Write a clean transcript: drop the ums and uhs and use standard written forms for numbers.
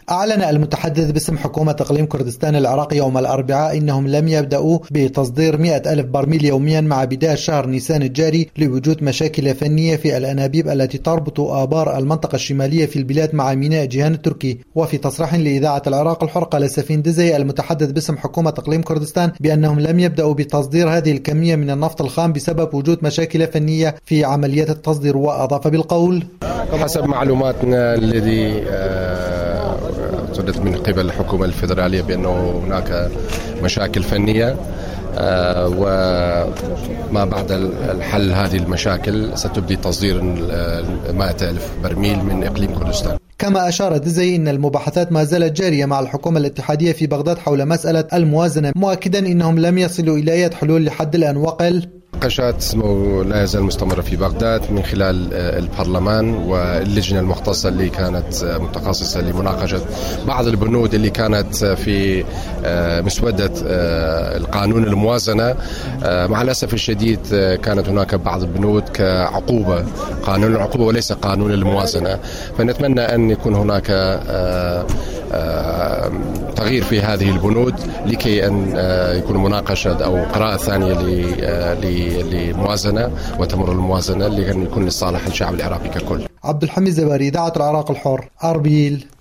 أعلن المتحدث باسم حكومة إقليم كردستان العراقي يوم الأربعاء إنهم لم يبدأوا بتصدير 100,000 برميل يوميا مع بداية شهر نيسان الجاري لوجود مشاكل فنية في الأنابيب التي تربط آبار المنطقة الشمالية في البلاد مع ميناء جيهان التركي. وفي تصريح لإذاعة العراق الحر قال سفين دزي المتحدث باسم حكومة إقليم كردستان بأنهم لم يبدأوا بتصدير هذه الكمية من النفط الخام بسبب وجود مشاكل فنية في عمليات التصدير. وأضاف بالقول: حسب معلوماتنا الذي صدرت من قبل الحكومة الفيدرالية بأنه هناك مشاكل فنية، وما بعد الحل هذه المشاكل ستبدي تصدير 100,000 برميل من إقليم كردستان. كما أشار دزي أن المباحثات ما زالت جارية مع الحكومة الاتحادية في بغداد حول مسألة الموازنة، مؤكدا أنهم لم يصلوا إلى أي حلول لحد الآن. وقال: مناقشات لا يزال مستمرة في بغداد من خلال البرلمان واللجنة المختصة اللي كانت متخصصة لمناقشة بعض البنود اللي كانت في مسودة القانون الموازنة. مع الأسف الشديد كانت هناك بعض البنود كعقوبة، قانون العقوبة وليس قانون الموازنة، فنتمنى أن يكون هناك تغيير في هذه البنود لكي أن يكون مناقشة أو قراءة ثانية لموازنة وتمر الموازنة لأن يكون لصالح الشعب العراقي ككل. عبد الحميد زباري، إذاعة العراق الحر، أربيل.